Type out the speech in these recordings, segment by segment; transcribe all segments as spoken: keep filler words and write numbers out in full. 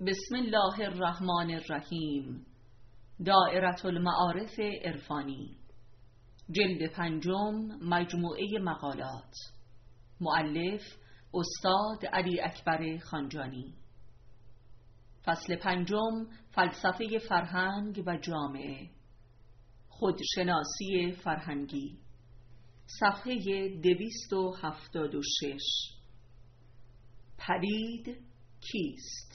بسم الله الرحمن الرحیم. دائرة المعارف عرفانی، جلد پنجم، مجموعه مقالات. مؤلف استاد علی اکبر خانجانی. فصل پنجم، فلسفه فرهنگ و جامعه، خودشناسی فرهنگی. صفحه دویست و هفتاد و شش. پلید کیست؟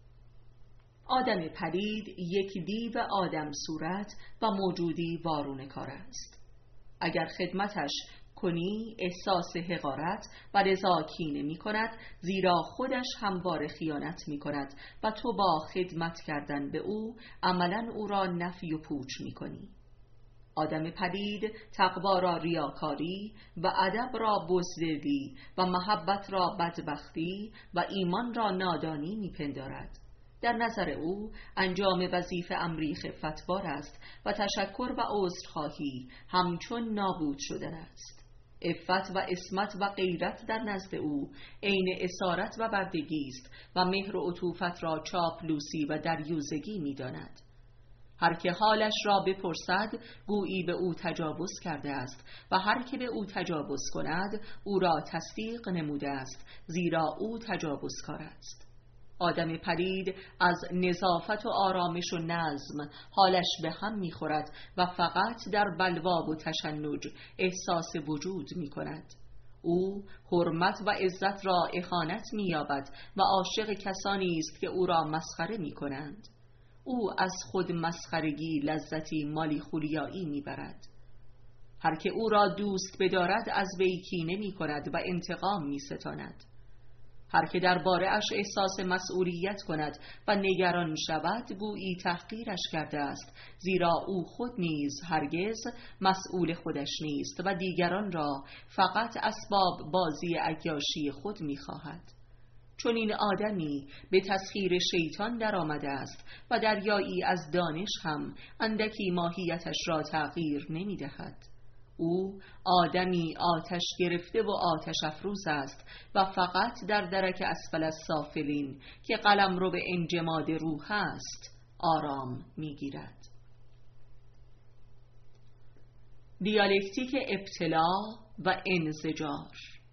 آدم پلید یک دیو آدم صورت و موجودی وارونه کار است. اگر خدمتش کنی احساس حقارت و رضا کینه می کند، زیرا خودش همواره خیانت می کند و تو با خدمت کردن به او عملاً او را نفی و پوچ می کنی. آدم پلید تقوا را ریاکاری و ادب را بزدلی و محبت را بدبختی و ایمان را نادانی می پندارد. در نظر او انجام وظیفه امری خفتبار است و تشکر و عذرخواهی همچون نابود شدن است. عفت و عصمت و غیرت در نزد او عین اسارت و بردگی است و مهر و عطوفت را چاپلوسی و دریوزگی می داند. هر که حالش را بپرسد گویی به او تجاوز کرده است و هر که به او تجاوز کند او را تصدیق نموده است، زیرا او تجاوزکار است. آدم پلید از نظافت و آرامش و نظم حالش به هم می‌خورد و فقط در بلوا و تشنج احساس وجود می‌کند. او حرمت و عزت را اهانت می‌یابد و عاشق کسانی است که او را مسخره می‌کنند. او از خود مسخرگی لذتی مالی خولیایی می‌برد. هر که او را دوست بدارد از وی کینه می‌کند و انتقام می‌ستاند. هر که درباره اش احساس مسئولیت کند و نگران شود گویی تحقیرش کرده است، زیرا او خود نیز هرگز مسئول خودش نیست و دیگران را فقط اسباب بازی عیاشی خود می‌خواهد. چون این آدمی به تسخیر شیطان در آمده است و دریایی از دانش هم اندکی ماهیتش را تغییر نمی دهد. او آدمی آتش گرفته و آتش افروز است و فقط در درک اسفل السافلین که قلمرو به انجماد روح است آرام می گیرد. دیالکتیک ابتلا و انزجار.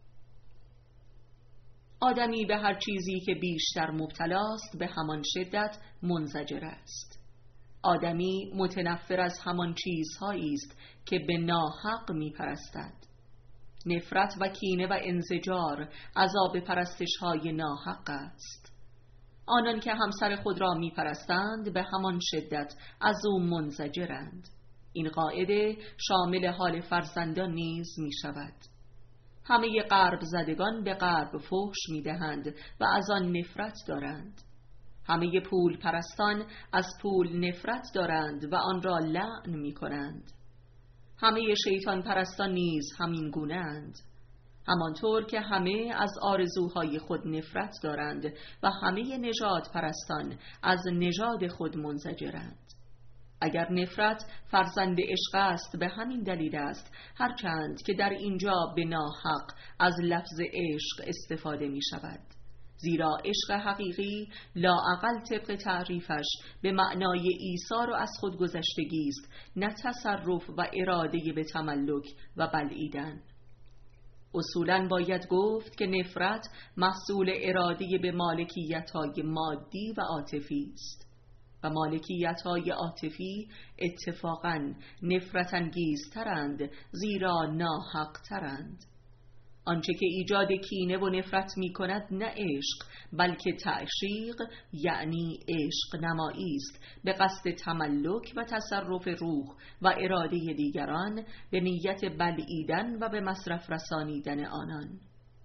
آدمی به هر چیزی که بیشتر مبتلاست به همان شدت منزجر است. آدمی متنفر از همان چیزهایی است که به ناحق می پرستد. نفرت و کینه و انزجار عذاب پرستش‌های ناحق است. آنان که همسر خود را می پرستند به همان شدت از او منزجرند. این قاعده شامل حال فرزندان نیز می شود. همه غرب زدگان به غرب فحش می دهند و از آن نفرت دارند. همه پول پرستان از پول نفرت دارند و آن را لعن می کنند. همه شیطان پرستان نیز همین گونه اند. همانطور که همه از آرزوهای خود نفرت دارند و همه نژاد پرستان از نژاد خود منزجرند. اگر نفرت فرزند عشق است به همین دلیل است، هرچند که در اینجا به ناحق از لفظ عشق استفاده می شود، زیرا عشق حقیقی لااقل طبق تعریفش به معنای ایثار و از خود گذشتگی است، نه تصرف و اراده به تملک و بلعیدن. اصولاً باید گفت که نفرت محصول اراده به مالکیت‌های مادی و عاطفی است و مالکیت‌های عاطفی اتفاقاً نفرت انگیزترند، زیرا ناحق ترند. آنچه که ایجاد کینه و نفرت می کند نه عشق بلکه تعشیق، یعنی عشق نمایی است به قصد تملک و تصرف روح و اراده دیگران به نیت بلعیدن و به مصرف رسانیدن آنان.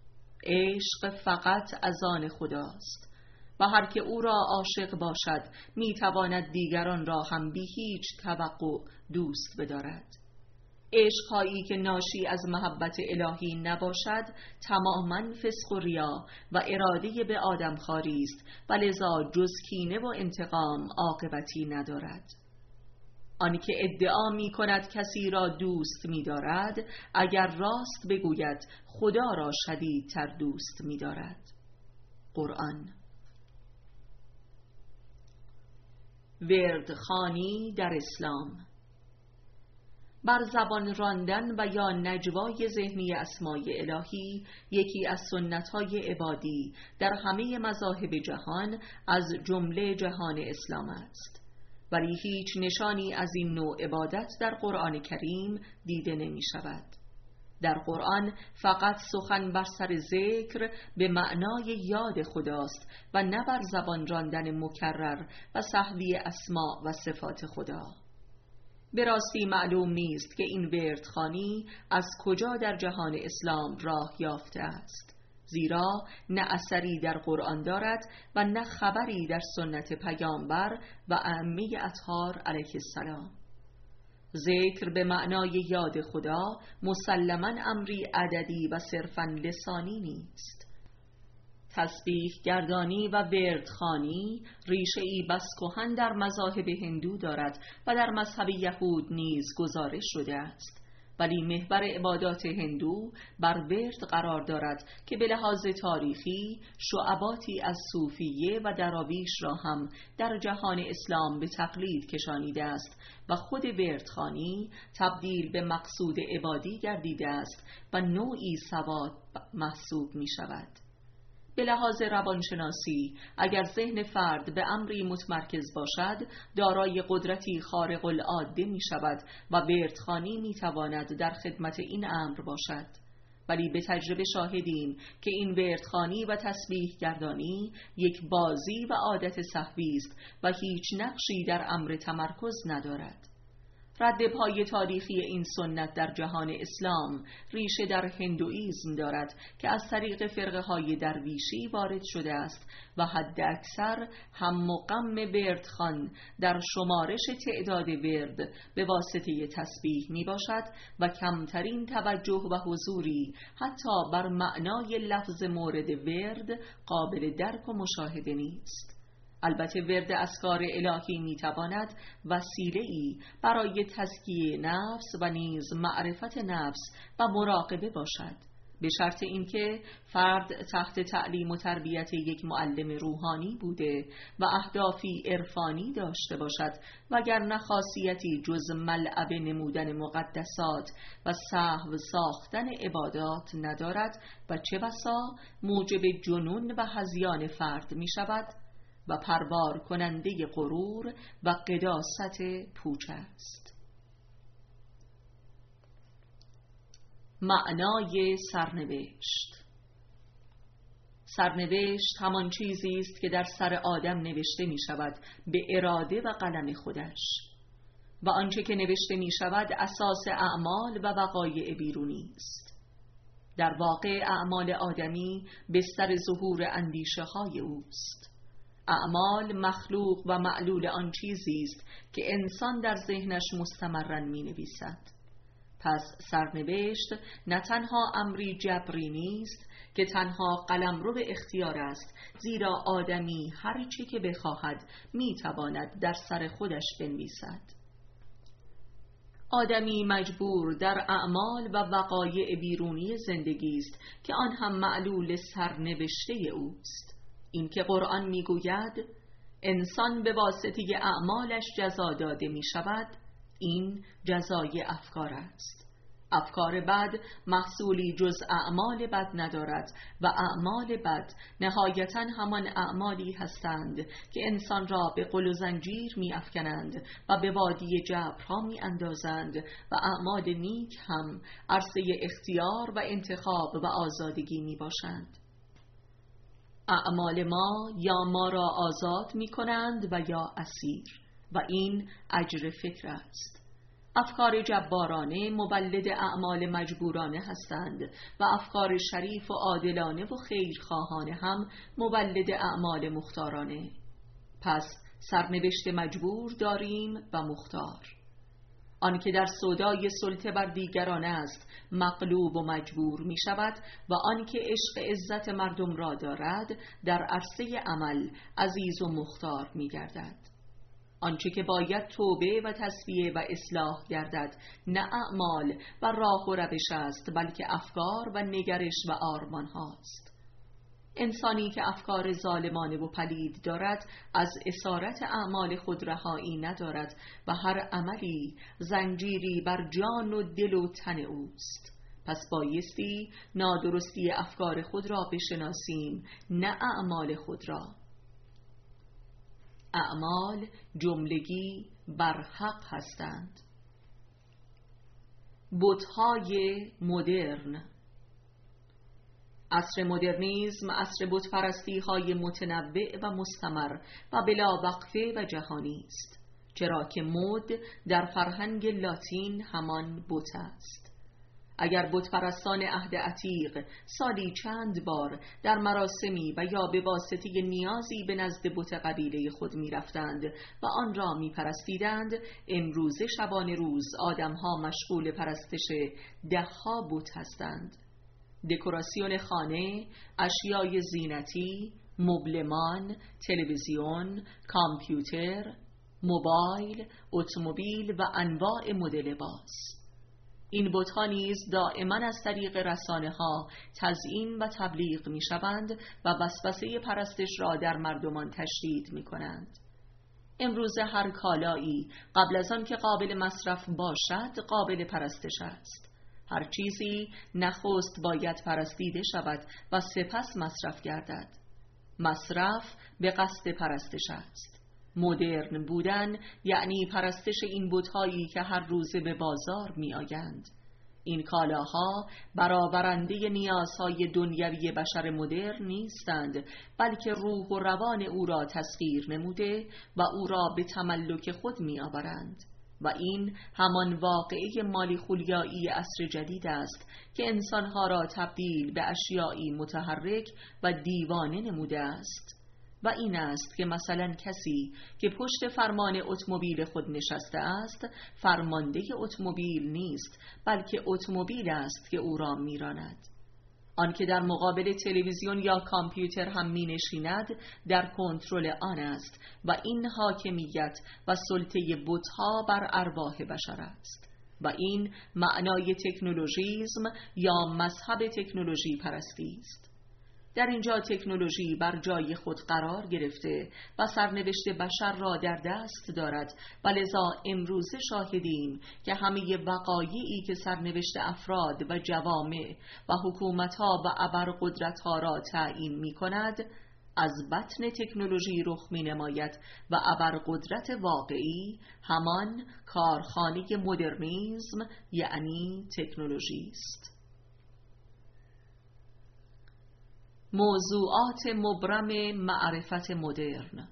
عشق فقط از آن خداست و هر که او را عاشق باشد می تواند دیگران را هم بی هیچ توقع دوست بدارد. عشق‌هایی که ناشی از محبت الهی نباشد تماماً فسق و ریا و اراده به آدمخواری است و لذا جز کینه و انتقام عاقبتی ندارد. آنکه ادعا می کند کسی را دوست می دارد، اگر راست بگوید خدا را شدیدتر دوست می دارد. قرآن. وردخوانی در اسلام. بر زبان راندن و یا نجوای ذهنی اسمای الهی یکی از سنت‌های عبادی در همه مذاهب جهان از جمله جهان اسلام است، ولی هیچ نشانی از این نوع عبادت در قرآن کریم دیده نمی شود. در قرآن فقط سخن بر سر ذکر به معنای یاد خداست و نه بر زبان راندن مکرر و سهوی اسما و صفات خدا. به راستی معلوم نیست که این وردخوانی از کجا در جهان اسلام راه یافته است، زیرا نه اثری در قرآن دارد و نه خبری در سنت پیامبر و ائمه اطهار علیه السلام. ذکر به معنای یاد خدا مسلماً امری عددی و صرفاً لسانی نیست. تسبیح گردانی و وردخوانی ریشه ای بس کهن در مذاهب هندو دارد و در مذهب یهود نیز گزارش شده است، ولی محور عبادات هندو بر ورد قرار دارد که به لحاظ تاریخی شعباتی از صوفیه و دراویش را هم در جهان اسلام به تقلید کشانیده است و خود وردخوانی تبدیل به مقصود عبادی گردیده است و نوعی ثواب محسوب می شود. به لحاظ روانشناسی اگر ذهن فرد به امری متمرکز باشد دارای قدرتی خارق العاده می شود و وردخوانی می تواند در خدمت این امر باشد، ولی به تجربه شاهدیم که این وردخوانی و تسبیح گردانی یک بازی و عادت سهوی است و هیچ نقشی در امر تمرکز ندارد. رد پای تاریخی این سنت در جهان اسلام ریشه در هندوئیسم دارد که از طریق فرقه های درویشی وارد شده است و حد اکثر هم و غم وردخوان در شمارش تعداد ورد به واسطه تسبیح می باشد و کمترین توجه و حضوری حتی بر معنای لفظ مورد ورد قابل درک و مشاهده نیست. البته ورد اذکار الهی میتواند وسیله‌ای برای تزکیه نفس و نیز معرفت نفس و مراقبه باشد، به شرط اینکه فرد تحت تعلیم و تربیت یک معلم روحانی بوده و اهدافی عرفانی داشته باشد، وگرنه خاصیتی جز ملعب نمودن مقدسات و سهو ساختن عبادات ندارد و چه بسا موجب جنون و هذیان فرد می شود و پروار کننده غرور و قداست پوچ است. معنای سرنوشت. سرنوشت همان چیزی است که در سر آدم نوشته می شود به اراده و قلم خودش، و آنچه که نوشته می شود اساس اعمال و وقایع بیرونی است. در واقع اعمال آدمی بستر ظهور اندیشه های اوست. اعمال مخلوق و معلول آن چیزی است که انسان در ذهنش مستمراً می نویسد. پس سرنوشت نه تنها امری جبری نیست که تنها قلمرو به اختیار است، زیرا آدمی هر چی که بخواهد می تواند در سر خودش بنویسد. آدمی مجبور در اعمال و وقایع بیرونی زندگی است که آن هم معلول سرنوشته اوست. این که قرآن میگوید انسان به واسطه اعمالش جزا داده می شود، این جزای افکار است. افکار بد محصولی جز اعمال بد ندارد و اعمال بد نهایتاً همان اعمالی هستند که انسان را به قل و زنجیر می افکنند و به وادی جبرها می اندازند و اعمال نیک هم عرصه اختیار و انتخاب و آزادگی می باشند. اعمال ما یا ما را آزاد می کنند و یا اسیر، و این اجر فکر است. افکار جبارانه مولد اعمال مجبورانه هستند و افکار شریف و عادلانه و خیرخواهانه هم مولد اعمال مختارانه. پس سرنوشت مجبور داریم و مختار. آن که در سودای سلطه بر دیگران است مغلوب و مجبور می شود، و آن که عشق عزت مردم را دارد در عرصه عمل عزیز و مختار می گردد. آنچه که باید توبه و تصفیه و اصلاح گردد نه اعمال و راه و روش است، بلکه افکار و نگرش و آرمان هاست. انسانی که افکار ظالمانه و پلید دارد از اسارت اعمال خود رهایی ندارد و هر عملی زنجیری بر جان و دل و تن اوست. پس بایستی نادرستی افکار خود را بشناسیم، نه اعمال خود را. اعمال جملگی بر حق هستند. بت‌های مدرن. عصر مدرنیسم عصر بت‌پرستی های متنوع و مستمر و بلا وقفه و جهانی است، چرا که مد در فرهنگ لاتین همان بت است. اگر بت‌پرستان عهد عتیق سالی چند بار در مراسمی و یا به واسطه نیازی به نزد بت قبیله خود می رفتند و آن را می پرستیدند، امروزه شبانه روز آدمها مشغول پرستش دهها بت هستند. دکوراسیون خانه، اشیای زینتی، مبلمان، تلویزیون، کامپیوتر، موبایل، اتومبیل و انواع مدل لباس. این بت‌ها نیز دائما از طریق رسانه‌ها تزیین و تبلیغ می‌شوند و وسوسه پرستش را در مردمان تشدید می‌کنند. امروز هر کالایی قبل از آن که قابل مصرف باشد قابل پرستش است. هر چیزی نخست باید پرستیده شود و سپس مصرف گردد. مصرف به قصد پرستش است. مدرن بودن یعنی پرستش این بت‌هایی که هر روزه به بازار می آیند. این کالاها برآورنده نیازهای دنیوی بشر مدرن نیستند، بلکه روح و روان او را تسخیر نموده و او را به تملک خود می آورند. و این همان واقعه مالی خولیایی عصر جدید است که انسانها را تبدیل به اشیایی متحرک و دیوانه نموده است. و این است که مثلا کسی که پشت فرمان اتومبیل خود نشسته است فرمانده اتومبیل نیست، بلکه اتومبیل است که او را میراند. آن که در مقابل تلویزیون یا کامپیوتر هم می نشیند در کنترل آن است و این حاکمیت و سلطه بت‌ها بر ارواح بشر است. و این معنای تکنولوژیسم یا مذهب تکنولوژی پرستی است. در اینجا تکنولوژی بر جای خود قرار گرفته و سرنوشت بشر را در دست دارد و لذا امروزه شاهدیم که همه وقایعی که سرنوشت افراد و جوامع و حکومت‌ها و ابرقدرت‌ها را تعیین می‌کند از بطن تکنولوژی رخ می‌نماید و ابرقدرت واقعی همان کارخانه مدرنیسم یعنی تکنولوژی است. موضوعات مبرم معرفت مدرن.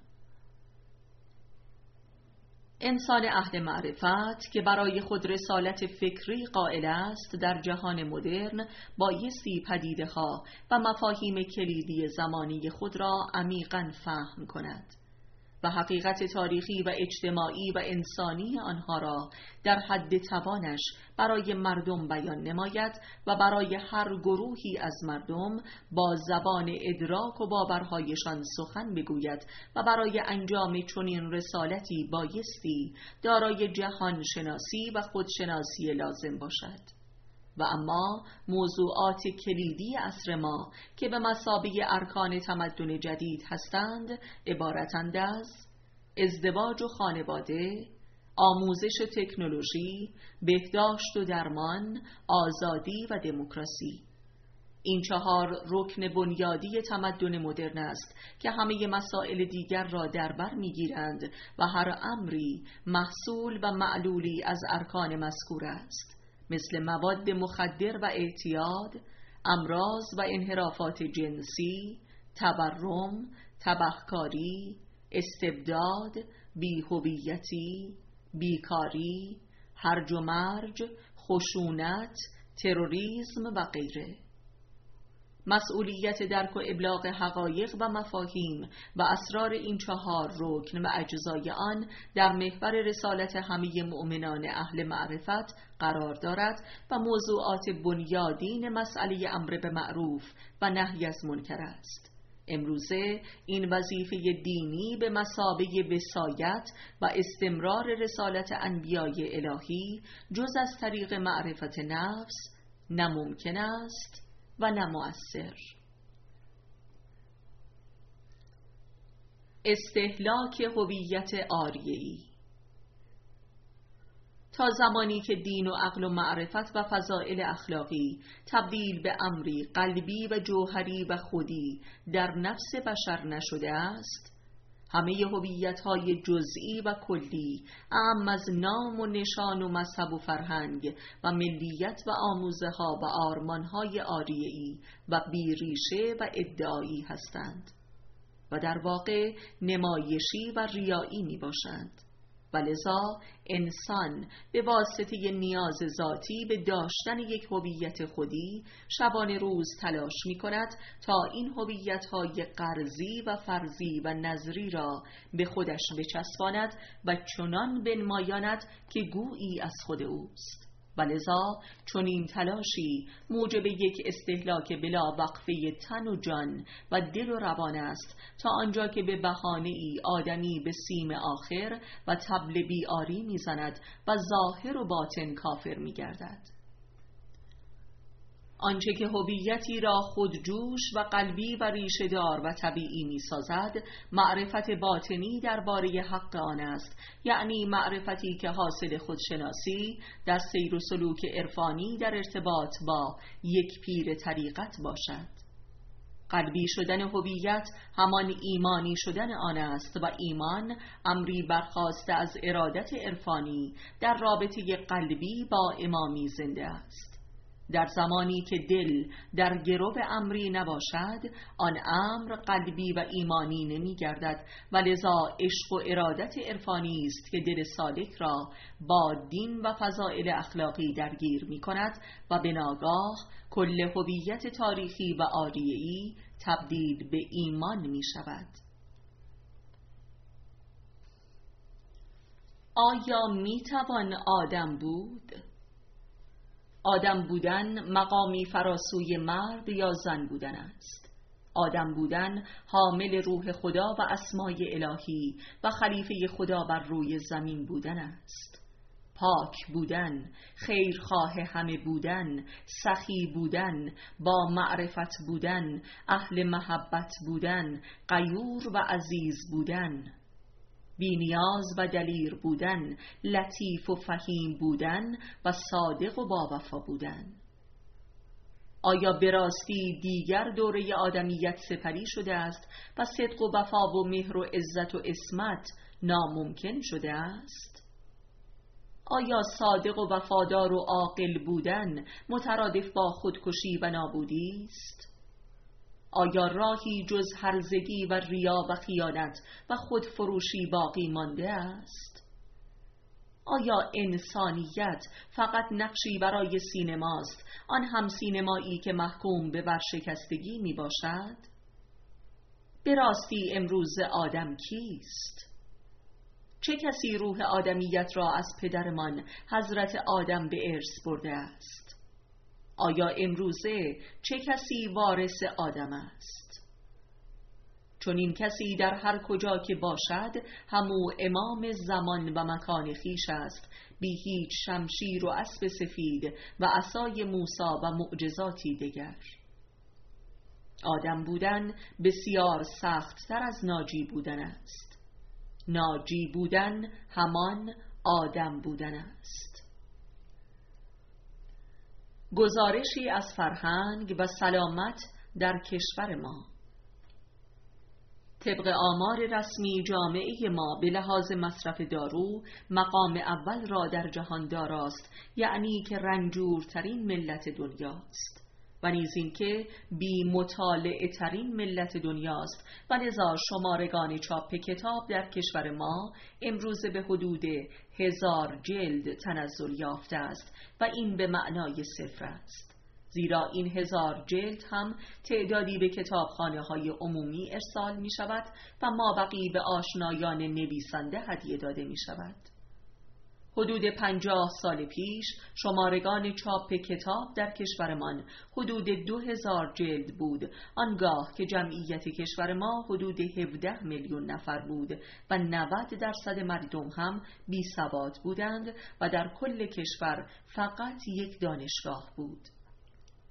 انسان عهد معرفت که برای خود رسالت فکری قائل است در جهان مدرن بایستی پدیده‌ها و مفاهیم کلیدی زمانی خود را عمیقاً فهم کند و حقیقت تاریخی و اجتماعی و انسانی آنها را در حد توانش برای مردم بیان نماید و برای هر گروهی از مردم با زبان ادراک و باورهایشان سخن بگوید و برای انجام چنین رسالتی بایستی دارای جهان شناسی و خودشناسی لازم باشد. و اما موضوعات کلیدی عصر ما که به مثابه ارکان تمدن جدید هستند عبارتند از ازدواج و خانواده، آموزش و تکنولوژی، بهداشت و درمان، آزادی و دموکراسی. این چهار رکن بنیادی تمدن مدرن است که همه مسائل دیگر را در بر می‌گیرند و هر امری محصول و معلولی از ارکان مذکور است، مثل مواد مخدر و اعتیاد، امراض و انحرافات جنسی، تورم، تبهکاری، استبداد، بی‌هویتی، بیکاری، هرج و مرج، خشونت، تروریسم و غیره. مسئولیت درک و ابلاغ حقایق و مفاهیم و اسرار این چهار رکن و اجزای آن در محور رسالت همه مؤمنان اهل معرفت قرار دارد و موضوعات بنیادین مسئله امر به معروف و نهی از منکر است. امروزه این وظیفه دینی به مثابه وصایت و استمرار رسالت انبیای الهی جز از طریق معرفت نفس نه ممکن است و نه مؤثر. استهلاک هویت آریه‌ای. تا زمانی که دین و عقل و معرفت و فضائل اخلاقی تبدیل به امری قلبی و جوهری و خودی در نفس بشر نشده است، همه هویت‌های جزئی و کلی اعم از نام و نشان و مذهب و فرهنگ و ملیت و آموزه‌ها و آرمان‌های آریه‌ای و بیریشه و ادعایی هستند و در واقع نمایشی و ریایی می باشند و لذا انسان به واسطه نیاز ذاتی به داشتن یک هویت خودی شبانه روز تلاش می کند تا این هویت‌های غرضی و فرضی و نظری را به خودش بچسباند و چنان بنمایاند که گویی از خود اوست و لذا چون این تلاشی موجب یک استهلاک بلا وقفه تن و جان و دل و روان است تا آنجا که به بهانه ای آدمی به سیم آخر و طبل بیاری میزند و ظاهر و باطن کافر میگردد. آنچه که هویتی را خودجوش و قلبی و ریشه‌دار و طبیعی می‌سازد معرفت باطنی درباره حق آن است، یعنی معرفتی که حاصل خودشناسی در سیر و سلوک عرفانی در ارتباط با یک پیر طریقت باشد. قلبی شدن هویت همان ایمانی شدن آن است و ایمان امری برخاسته از ارادت عرفانی در رابطه قلبی با امامی زنده است. در زمانی که دل در گرو امری نباشد، آن امر قلبی و ایمانی نمی گردد و لذا عشق و ارادت عرفانی است که دل سالک را با دین و فضائل اخلاقی درگیر می کند و به ناگاه کل هویت تاریخی و آریه‌ای تبدیل به ایمان می شود. آیا می توان آدم بود؟ آدم بودن مقامی فراسوی مرد یا زن بودن است. آدم بودن حامل روح خدا و اسمای الهی و خلیفه خدا بر روی زمین بودن است. پاک بودن، خیرخواه همه بودن، سخی بودن، با معرفت بودن، اهل محبت بودن، غیور و عزیز بودن، بی نیاز و دلیر بودن، لطیف و فهیم بودن و صادق و باوفا بودن. آیا به راستی دیگر دوره آدمیت سپری شده است و صدق و وفا و مهر و عزت و عصمت ناممکن شده است؟ آیا صادق و وفادار و عاقل بودن مترادف با خودکشی و نابودی است؟ آیا راهی جز هرزگی و ریا و خیانت و خودفروشی باقی مانده است؟ آیا انسانیت فقط نقشی برای سینماست، آن هم سینمایی که محکوم به ورشکستگی می باشد؟ به راستی امروز آدم کیست؟ چه کسی روح آدمیت را از پدرمان حضرت آدم به ارث برده است؟ آیا امروزه چه کسی وارث آدم است؟ چون این کسی در هر کجا که باشد همو امام زمان و مکان خیش است، بی هیچ شمشیر و اسب سفید و عصای موسی و معجزاتی دیگر. آدم بودن بسیار سخت‌تر از ناجی بودن است. ناجی بودن همان آدم بودن است. گزارشی از فرهنگ و سلامت در کشور ما. طبق آمار رسمی جامعه ما به لحاظ مصرف دارو مقام اول را در جهان داراست، یعنی که رنجورترین ملت دنیاست و نیز این که بی مطالعه ترین ملت دنیاست و لذا شمارگان چاپ کتاب در کشور ما امروز به حدود هزار جلد تنزل یافته است و این به معنای صفر است، زیرا این هزار جلد هم تعدادی به کتابخانه های عمومی ارسال می شود و مابقی به آشنایان نویسنده هدیه داده می شود. حدود پنجاه سال پیش شمارگان چاپ کتاب در کشورمان حدود دو هزار جلد بود، آنگاه که جمعیت کشور ما حدود هفده میلیون نفر بود و نود درصد مردم هم بی سواد بودند و در کل کشور فقط یک دانشگاه بود.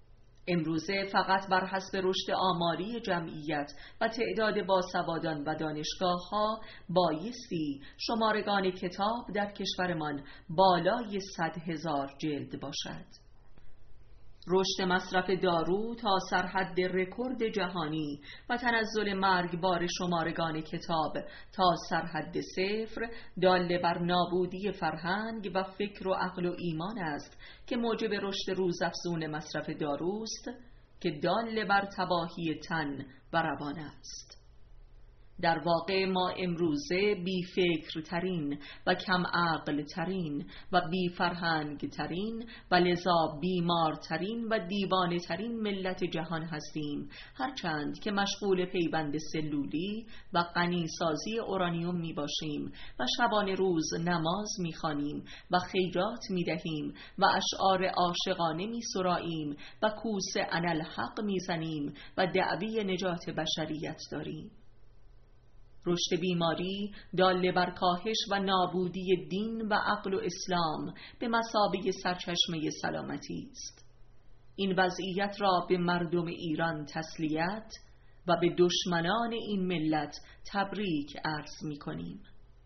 امروزه فقط بر حسب رشد آماری جمعیت و تعداد باسوادان و دانشگاه‌ها بایستی شمارگان کتاب در کشورمان بالای صد هزار جلد باشد. رشد مصرف دارو تا سرحد رکورد جهانی و تنزل مرگبار شمارگان کتاب تا سرحد صفر دال بر نابودی فرهنگ و فکر و عقل و ایمان است که موجب رشد روزافزون مصرف داروست که دال بر تباهی تن و روان است. در واقع ما امروزه بی فکر ترین و کم عقل ترین و بی فرهنگ ترین و لذا بیمار ترین و دیوانه ترین ملت جهان هستیم، هرچند که مشغول پیوند سلولی و غنی سازی اورانیوم می باشیم و شبانه روز نماز می خوانیم و خیرات می دهیم و اشعار عاشقانه می سراییم و کوس اناالحق می زنیم و دعوی نجات بشریت داریم. رشد بیماری دال بر کاهش و نابودی دین و عقل و اسلام به مثابه سرچشمه سلامتی است. این وضعیت را به مردم ایران تسلیت و به دشمنان این ملت تبریک عرض می کنیم.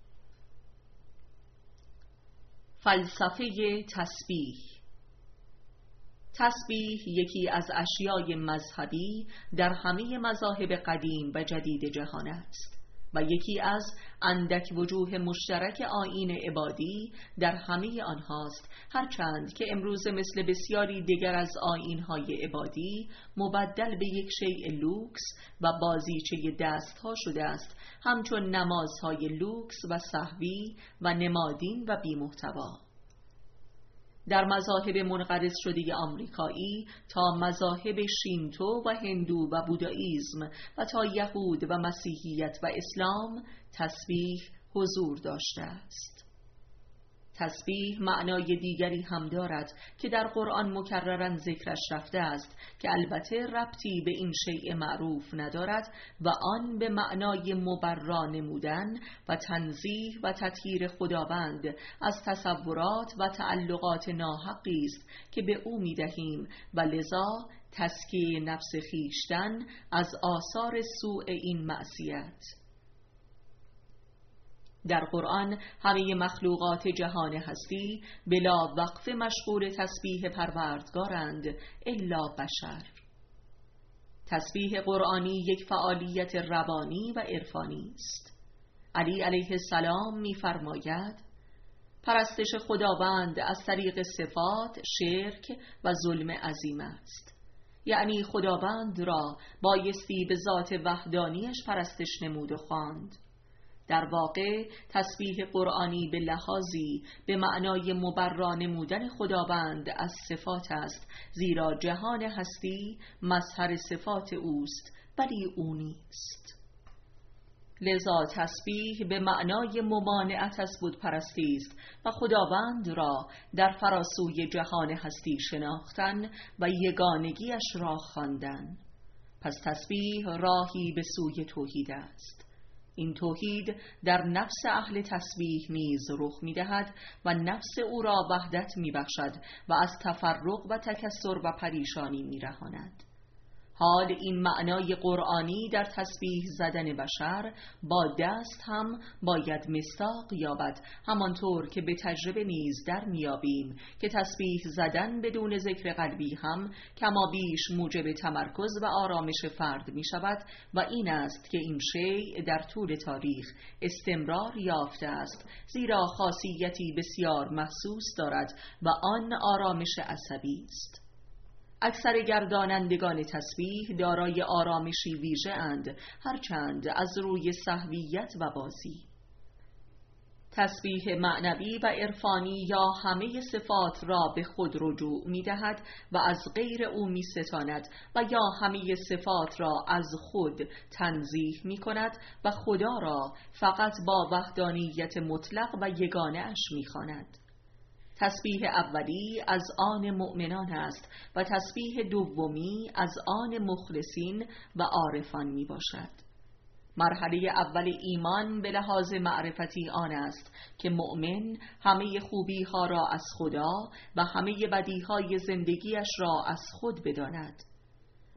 فلسفه تسبیح. تسبیح یکی از اشیای مذهبی در همه مذاهب قدیم و جدید جهان است و یکی از اندک وجوه مشترک آیین عبادی در همه آنهاست، هرچند که امروز مثل بسیاری دیگر از آیین‌های عبادی مبدل به یک شیء لوکس و بازیچه دست‌ها شده است، همچون نمازهای لوکس و سهوی و نمادین و بی‌محتوا. در مذاهب منقرض شده آمریکایی تا مذاهب شینتو و هندو و بودائیسم و تا یهود و مسیحیت و اسلام تسبیح حضور داشته است. تسبیح معنای دیگری هم دارد که در قرآن مکرراً ذکرش رفته است که البته ربطی به این شیء معروف ندارد و آن به معنای مبرا نمودن و تنزیه و تطهیر خداوند از تصورات و تعلقات ناحقی است که به او می‌دهیم و لذا تزکیه نفس خویشتن از آثار سوء این معصیت. در قرآن همه مخلوقات جهان هستی بلا وقف مشغول تسبیح پروردگارند الا بشر. تسبیح قرآنی یک فعالیت روانی و عرفانی است. علی علیه السلام می‌فرماید پرستش خداوند از طریق صفات شرک و ظلم عظیم است، یعنی خداوند را بایستی به ذات وحدانیش پرستش نمود و خواند. در واقع تسبیح قرآنی به لحاظی به معنای مبرا نمودن خداوند از صفات است، زیرا جهان هستی مظهر صفات اوست ولی او نیست. لذا تسبیح به معنای ممانعت از بتپرستی است و خداوند را در فراسوی جهان هستی شناختن و یگانگیش را خواندن. پس تسبیح راهی به سوی توحید است. این توحید در نفس اهل تسبیح نیز رخ می دهد و نفس او را وحدت می بخشد و از تفرق و تکثر و پریشانی می رهاند. حال این معنای قرآنی در تسبیح زدن بشر با دست هم باید مصداق یابد، همانطور که به تجربه نیز در میابیم که تسبیح زدن بدون ذکر قلبی هم کما بیش موجب تمرکز و آرامش فرد می شود و این است که این شیء در طول تاریخ استمرار یافته است، زیرا خاصیتی بسیار محسوس دارد و آن آرامش عصبی است. اکثر گردانندگان تسبیح دارای آرامشی ویژه اند، هرچند از روی سهویت و بازی. تسبیح معنوی و عرفانی یا همه صفات را به خود رجوع می دهد و از غیر او می ستاند و یا همه صفات را از خود تنزیه می کند و خدا را فقط با وحدانیت مطلق و یگانه اش می خواند. تسبیح اولی از آن مؤمنان است و تسبیح دومی از آن مخلصین و عارفان می باشد. مرحله اول ایمان به لحاظ معرفتی آن است که مؤمن همه خوبی ها را از خدا و همه بدی های زندگیش را از خود بداند.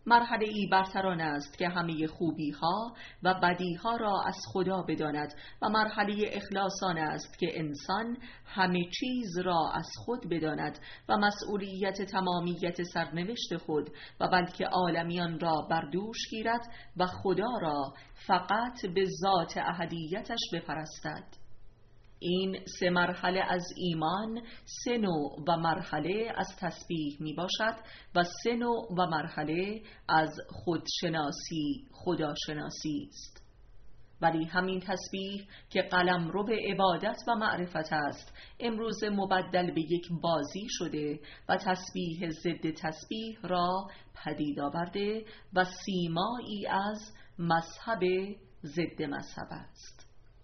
مرحله ای برتر آن است که همه خوبی ها و بدی ها را از خدا بداند و مرحله اخلاص آن است که انسان همه چیز را از خود بداند و مسئولیت تمامیت سرنوشت خود و بلکه عالمیان را بر دوش گیرد و خدا را فقط به ذات احدیتش بپرستد. این سه مرحله از ایمان سه نوع و مرحله از تسبیح می باشد و سه نوع و مرحله از خودشناسی خداشناسی است. ولی همین تسبیح که قلمرو به عبادت و معرفت است امروز مبدل به یک بازی شده و تسبیح ضد تسبیح را پدید آورده و سیمایی از مذهب ضد مذهب است.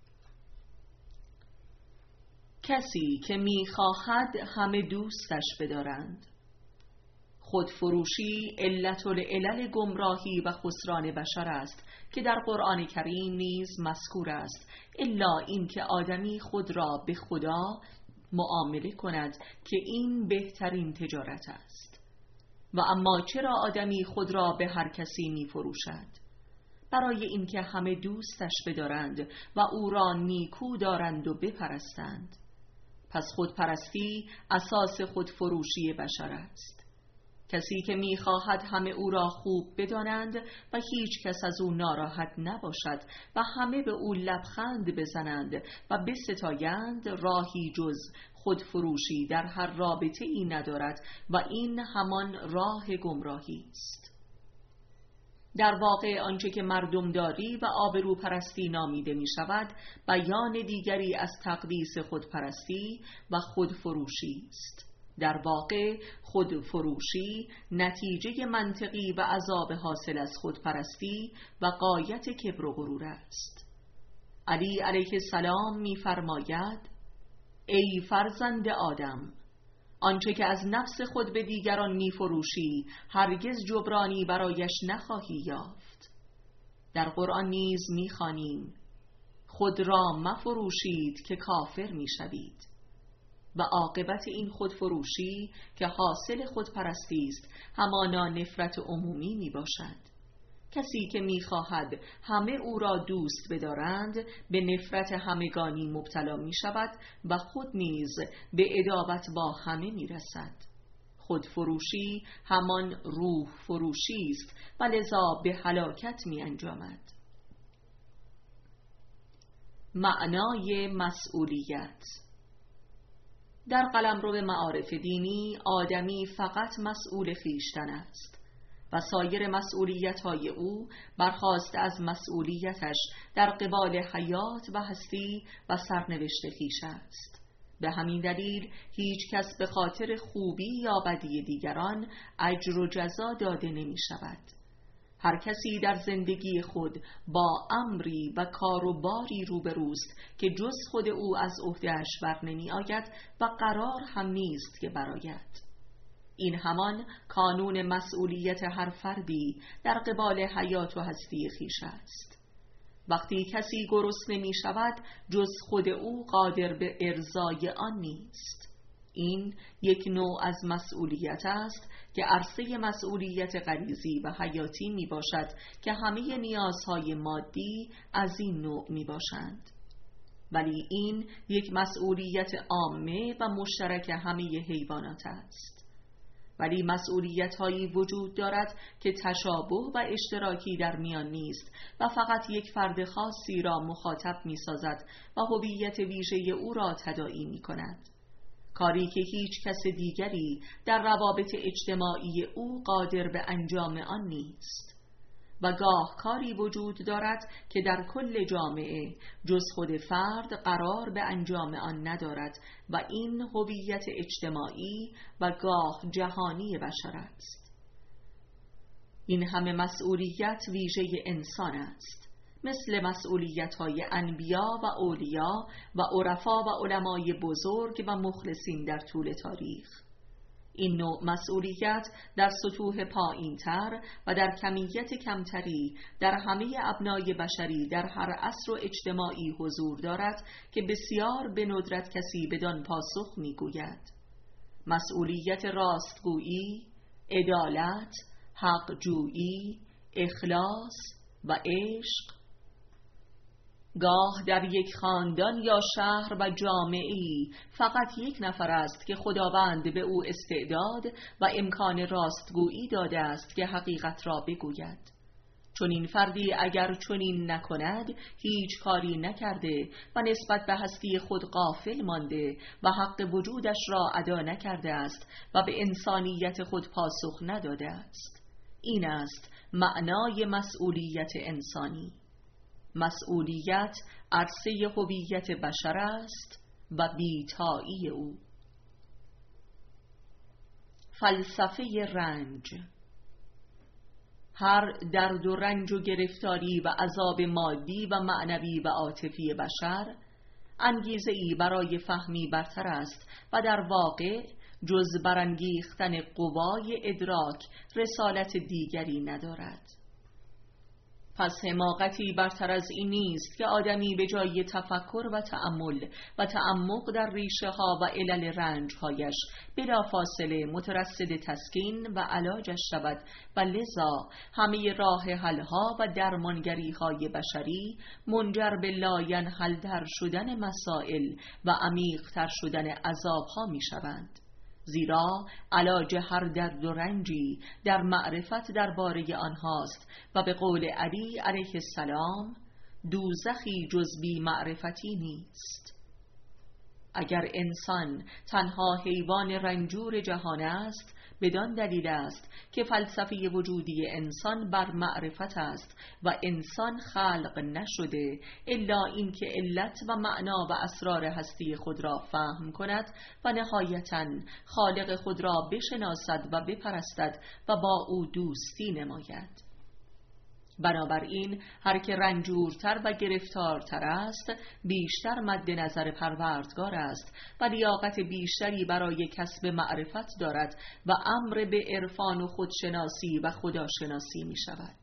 کسی که می‌خواهد همه دوستش بدارند. خودفروشی علت العلل گمراهی و خسران بشر است که در قرآن کریم نیز مذکور است، الا اینکه آدمی خود را به خدا معامله کند که این بهترین تجارت است. و اما چرا آدمی خود را به هر کسی می‌فروشد؟ برای اینکه همه دوستش بدارند و او را نیکو دارند و بپرستند. پس خودپرستی اساس خودفروشی بشر است. کسی که می‌خواهد همه او را خوب بدانند و هیچ کس از او ناراحت نباشد و همه به او لبخند بزنند و بستایند، راهی جز خودفروشی در هر رابطه ای ندارد و این همان راه گمراهی است. در واقع آنچه که مردمداری و آبروپرستی نامیده می شود بیان دیگری از تقدیس خودپرستی و خودفروشی است. در واقع خودفروشی نتیجه منطقی و عذاب حاصل از خودپرستی و غایت کبر و غرور است. علی علیه السلام می فرماید: ای فرزند آدم، آنچه که از نفس خود به دیگران می فروشی هرگز جبرانی برایش نخواهی یافت. در قرآن نیز می خوانیم: خود را مفروشید که کافر می شوید. و عاقبت این خودفروشی که حاصل خودپرستی است همانا نفرت عمومی می باشد. کسی که می‌خواهد همه او را دوست بدارند به نفرت همگانی مبتلا می شود و خود نیز به عداوت با همه می رسد. خودفروشی همان روح فروشی است و لذا به هلاکت می انجامد. معنای مسئولیت. در قلمرو معارف دینی آدمی فقط مسئول خویشتن است و سایر مسئولیت‌های او برخاسته از مسئولیتش در قبال حیات و هستی و سرنوشت خویش است. به همین دلیل هیچ کس به خاطر خوبی یا بدی دیگران اجر و جزا داده نمی شود. هر کسی در زندگی خود با امری و کار و باری روبروست که جز خود او از عهده‌اش بر نمی آید و قرار هم نیست که برآید. این همان کانون مسئولیت هر فردی در قبال حیات و هستی خویش است. وقتی کسی گرسنه می شود جز خود او قادر به ارضای آن نیست. این یک نوع از مسئولیت است که عرصه مسئولیت غریزی و حیاتی می باشد که همه نیازهای مادی از این نوع می باشند. ولی این یک مسئولیت عامه و مشترک همه حیوانات است. ولی مسئولیت هایی وجود دارد که تشابه و اشتراکی در میان نیست و فقط یک فرد خاصی را مخاطب می سازد و هویت ویژه او را تداعی می کند. کاری که هیچ کس دیگری در روابط اجتماعی او قادر به انجام آن نیست. و گاه کاری وجود دارد که در کل جامعه جز خود فرد قرار به انجام آن ندارد و این هویت اجتماعی و گاه جهانی بشر است. این همه مسئولیت ویژه انسان است، مثل مسئولیت‌های انبیا و اولیا و عرفا و علمای بزرگ و مخلصین در طول تاریخ. این نوع مسئولیت در سطوح پایین‌تر و در کمیت کمتری در همه ابنای بشری در هر عصر و اجتماعی حضور دارد که بسیار به ندرت کسی بدان پاسخ می‌گوید. مسئولیت راستگویی، عدالت، حق جویی، اخلاص و عشق. گاه در یک خاندان یا شهر و جامعه‌ای فقط یک نفر است که خداوند به او استعداد و امکان راستگویی داده است که حقیقت را بگوید. چون این فردی اگر چنین نکند هیچ کاری نکرده و نسبت به هستی خود غافل مانده و حق وجودش را ادا نکرده است و به انسانیت خود پاسخ نداده است. این است معنای مسئولیت انسانی. مسئولیت عرصه هویت بشر است و بی‌تایی او. فلسفه رنج. هر درد و رنج و گرفتاری و عذاب مادی و معنوی و عاطفی بشر انگیزه‌ای برای فهمی برتر است و در واقع جز برانگیختن قوای ادراک رسالت دیگری ندارد. پس حماقتی برتر از این نیست که آدمی به جای تفکر و تأمل و تعمق در ریشه ها و علل رنج هایش بلافاصله مترصد تسکین و علاجش شود و لذا همه راه حل ها و درمانگری های بشری منجر به لاینحل تر شدن مسائل و عمیق تر شدن عذاب ها می شوند. زیرا علاج هر درد و رنجی در معرفت درباره آنهاست و به قول علی علیه السلام دوزخی جز بی معرفتی نیست. اگر انسان تنها حیوان رنجور جهان است بدان دلیل است که فلسفه وجودی انسان بر معرفت است و انسان خلق نشده الا اینکه علت و معنا و اسرار هستی خود را فهم کند و نهایتاً خالق خود را بشناسد و بپرستد و با او دوستی نماید. بنابراین هر که رنجورتر و گرفتارتر است بیشتر مد نظر پروردگار است و لیاقت بیشتری برای کسب معرفت دارد و امر به عرفان و خودشناسی و خداشناسی می شود.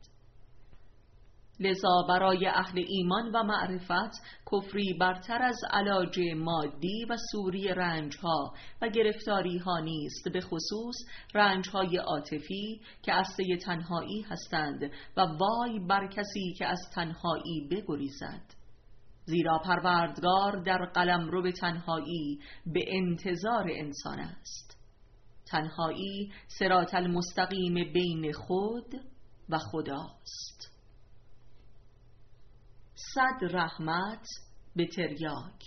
لذا برای اهل ایمان و معرفت کفری برتر از علاج مادی و سوری رنجها و گرفتاریها نیست، به خصوص رنجهای عاطفی که اصل تنهایی هستند و وای بر کسی که از تنهایی بگریزد. زیرا پروردگار در قلمرو به تنهایی به انتظار انسان است. تنهایی صراط المستقیم بین خود و خداست. صد رحمت به تریاک.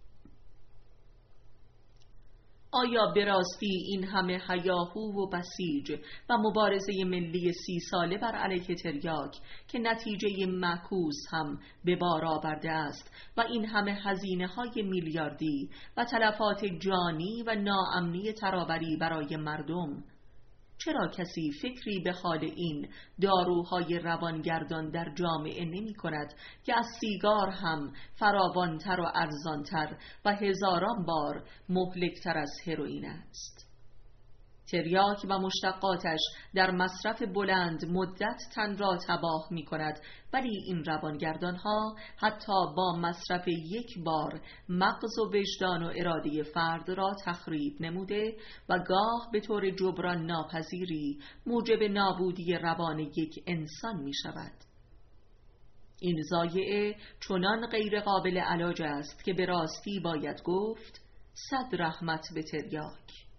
آیا به راستی این همه هیاهو و بسیج و مبارزه ملی سی ساله بر علیه تریاک که نتیجه معکوس هم به بار آورده است و این همه هزینه های میلیاردی و تلفات جانی و ناامنی ترابری برای مردم، چرا کسی فکری به حال این داروهای روانگردان در جامعه نمی کند که از سیگار هم فراوانتر و ارزانتر و هزاران بار مهلکتر از هروئین است؟ تریاک و مشتقاتش در مصرف بلند مدت تن را تباه می کند، ولی این روانگردان ها حتی با مصرف یک بار مغز و وجدان و اراده فرد را تخریب نموده و گاه به طور جبران ناپذیری موجب نابودی روان یک انسان می شود. این ضایعه چنان غیر قابل علاج است که به راستی باید گفت صد رحمت به تریاک.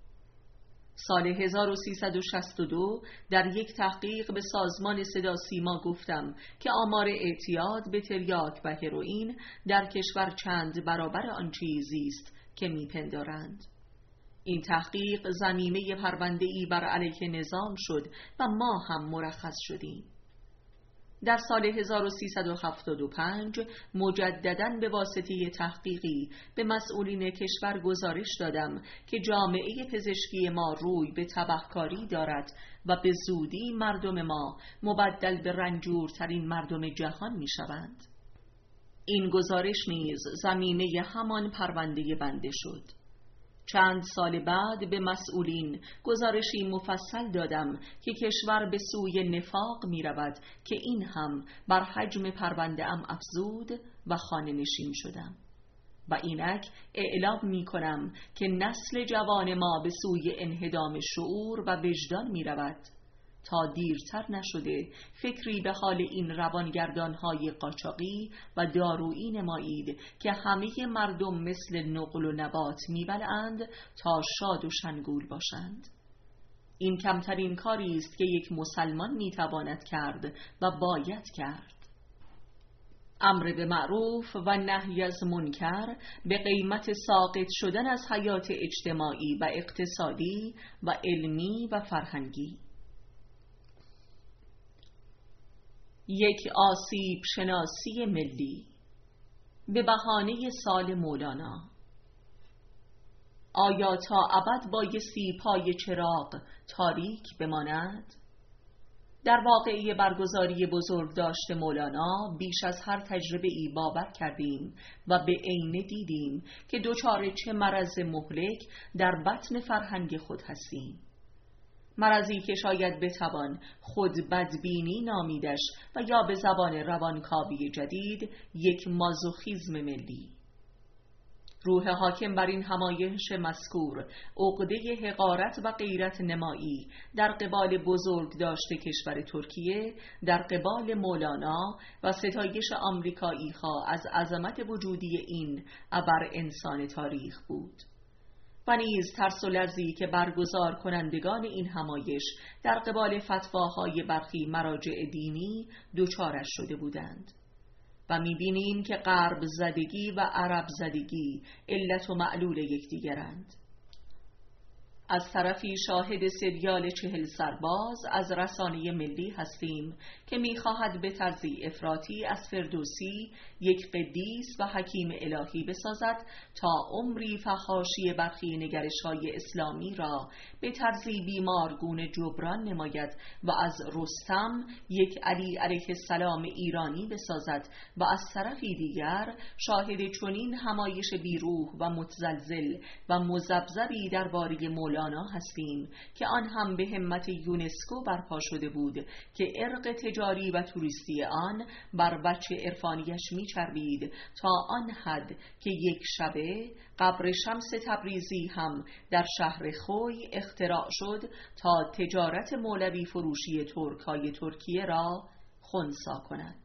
سال هزار و سیصد و شصت و دو در یک تحقیق به سازمان صدا سیما گفتم که آمار اعتیاد به تریاک و هروئین در کشور چند برابر آن چیزی است که میپندارند. این تحقیق ضمیمه پرونده‌ای بر علیه نظام شد و ما هم مرخص شدیم. در سال هزار و سیصد و هفتاد و پنج مجدداً به واسطه تحقیقی به مسئولین کشور گزارش دادم که جامعه پزشکی ما روی به تبهکاری دارد و به زودی مردم ما مبدل به رنجورترین مردم جهان می شوند. این گزارش نیز ضمیمه همان پرونده بنده شد. چند سال بعد به مسئولین گزارشی مفصل دادم که کشور به سوی نفاق می رود که این هم بر حجم پرونده ام افزود و خانه نشین شدم و اینک اعلام می کنم که نسل جوان ما به سوی انهدام شعور و وجدان می رود. تا دیرتر نشده فکری به حال این روانگردان‌های قاچاقی و دارویی نمایید که همه مردم مثل نقل و نبات می‌بلعند تا شاد و شنگول باشند. این کمترین کاری است که یک مسلمان می‌تواند کرد و باید کرد. امر به معروف و نهی از منکر به قیمت ساقط شدن از حیات اجتماعی و اقتصادی و علمی و فرهنگی. یک آسیب شناسی ملی به بهانه سال مولانا. آیا تا ابد بایستی پای چراغ تاریک بماند؟ در واقعه برگزاری بزرگداشت مولانا بیش از هر تجربه ای باور کردیم و به عینه دیدیم که دچار چه مرض مهلک در بطن فرهنگ خود هستیم. مرضی که شاید بتوان خود بدبینی نامیدش و یا به زبان روانکاوی جدید یک مازوخیزم ملی. روح حاکم بر این همایش مذکور عقده حقارت و غیرت نمایی در قبال بزرگ داشته کشور ترکیه در قبال مولانا و ستایش آمریکایی ها از عظمت وجودی این ابر انسان تاریخ بود و نیز ترس و لرزی که برگزار کنندگان این همایش در قبال فتواهای برخی مراجع دینی دچارش شده بودند. و می‌بینیم که غرب زدگی و عرب زدگی علت و معلول یکدیگرند. از طرفی شاهد سریال چهل سرباز از رسانه ملی هستیم که می‌خواهد به طرزی افراطی از فردوسی یک قدیس و حکیم الهی بسازد تا عمری فحاشی برخی نگرش‌های اسلامی را به طرزی بیمارگونه جبران نماید و از رستم یک علی علیه السلام ایرانی بسازد و از طرفی دیگر شاهد چنین همایش بیروح و متزلزل و مذبذبی درباره مولانا هستیم که آن هم به همت یونسکو برپا شده بود که ارق تجاری و توریستی آن بر بچه عرفانیش میچربید تا آن حد که یک شبه قبر شمس تبریزی هم در شهر خوی اختراع شد تا تجارت مولوی فروشی ترک های ترکیه را خنثی کند.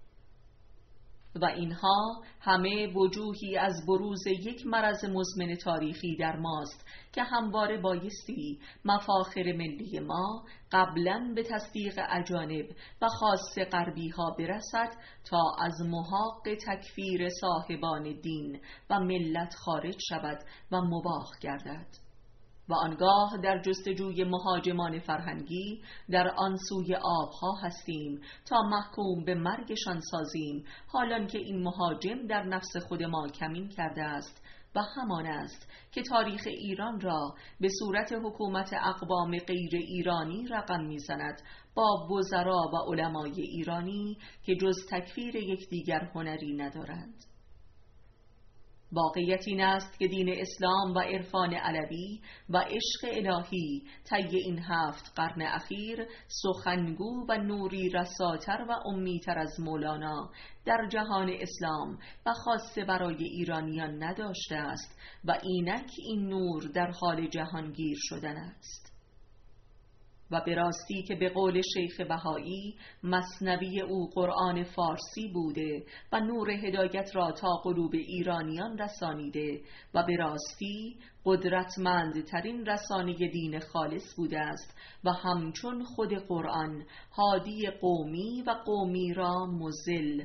و اینها همه وجوهی از بروز یک مرض مزمن تاریخی در ماست که همواره بایستی مفاخر ملی ما قبلاً به تصدیق اجانب و خاص غربی ها برسد تا از محاق تکفیر صاحبان دین و ملت خارج شود و مباح گردد. و آنگاه در جستجوی مهاجمان فرهنگی در آن سوی آبها هستیم تا محکوم به مرگشان سازیم، حالان که این مهاجم در نفس خود ما کمین کرده است و همان است که تاریخ ایران را به صورت حکومت اقوام غیر ایرانی رقم میزند با وزرا و علمای ایرانی که جز تکفیر یکدیگر هنری ندارند. واقعیت این است که دین اسلام و عرفان علوی و عشق الهی طی این هفت قرن اخیر سخنگو و نوری رساتر و امیتر از مولانا در جهان اسلام و خاصه برای ایرانیان نداشته است و اینک این نور در حال جهانگیر شدن است. و به راستی که به قول شیخ بهایی مثنوی او قرآن فارسی بوده و نور هدایت را تا قلوب ایرانیان رسانیده و به راستی قدرتمندترین رسانه دین خالص بوده است و همچون خود قرآن هادی قومی و قومی را مضل،